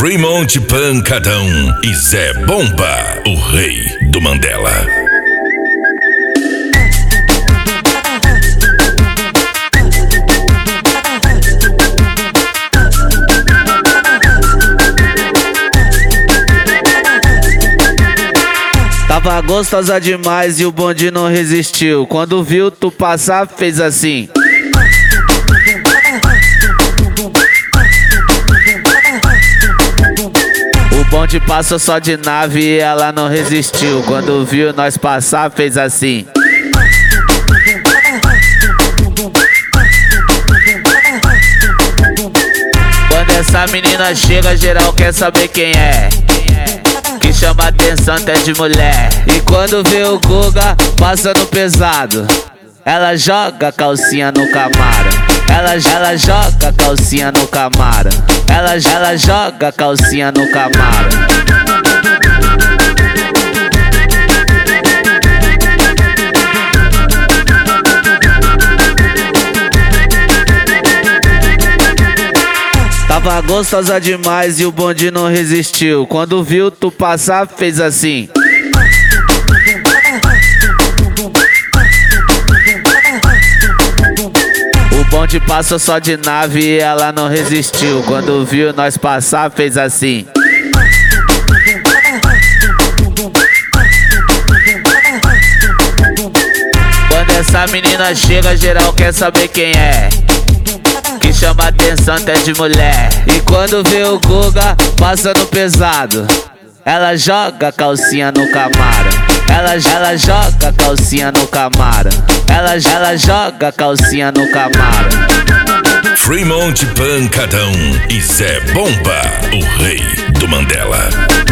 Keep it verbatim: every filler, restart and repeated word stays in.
Fremont Pancadão e Zé Bomba, o rei do Mandela. Tava gostosa demais e o bonde não resistiu. Quando viu tu passar, fez assim. O bonde passou só de nave e ela não resistiu. Quando viu nós passar, fez assim. Quando essa menina chega, geral quer saber quem é. Que chama atenção até de mulher. E quando vê o Guga passando pesado, ela joga a calcinha no Camaro. Ela, ela joga a calcinha no Camaro. Ela, ela joga a calcinha no Camaro. Tava gostosa demais e o bonde não resistiu. Quando viu tu passar, fez assim. O bonde passou só de nave e ela não resistiu. Quando viu nós passar, fez assim. Quando essa menina chega, geral quer saber quem é. Que chama atenção até de mulher. E quando vê o Guga passando pesado, ela joga a calcinha no Camaro. Ela, ela joga a calcinha no Camaro. Ela, ela joga a calcinha no Camaro. Fremont Pancadão e Zé Bomba, o rei do Mandela.